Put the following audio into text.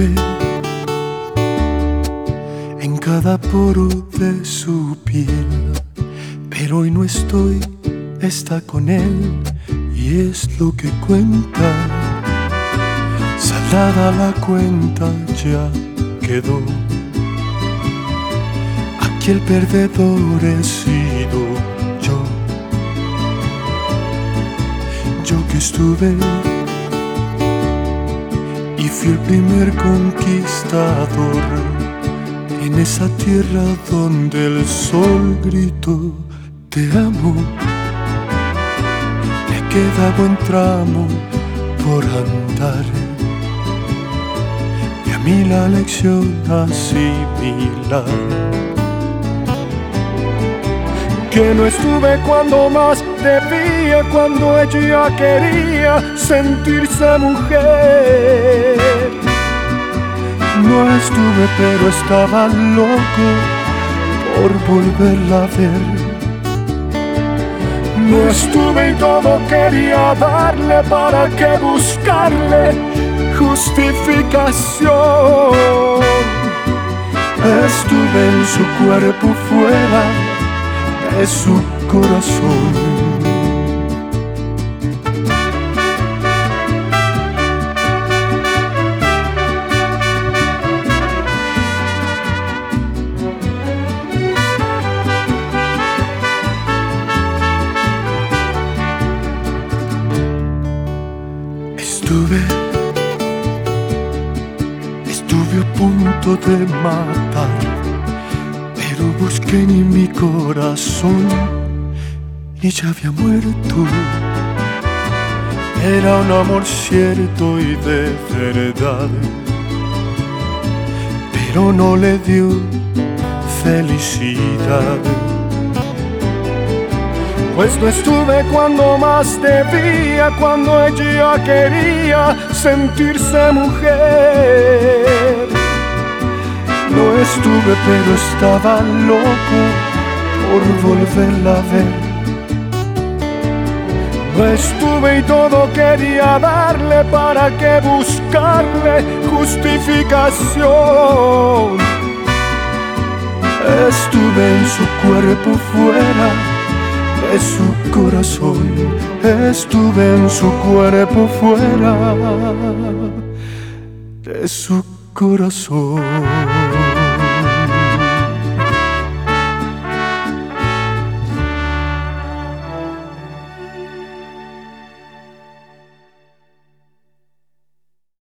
Estuve en cada poro de su piel, pero hoy no estoy, está con él y es lo que cuenta. Saldada la cuenta ya quedó. Aquí el perdedor he sido yo. Yo que estuve y fui el primer conquistador en esa tierra donde el sol gritó te amo. Me queda buen tramo por andar y a mí la lección asimilar. Que no estuve cuando más debía, cuando ella quería sentirse mujer. No estuve pero estaba loco por volverla a ver. No estuve y todo quería darle, para que buscarle justificación. Estuve en su cuerpo fuera de su corazón. Estuve a punto de matar, pero busqué en mi corazón y ya había muerto. Era un amor cierto y de verdad, pero no le dio felicidad. Pues no estuve cuando más debía, cuando ella quería sentirse mujer. No estuve pero estaba loco por volverla a ver. No estuve y todo quería darle, para que buscarle justificación. Estuve en su cuerpo fuera de su corazón. Estuve en su cuerpo fuera de su corazón.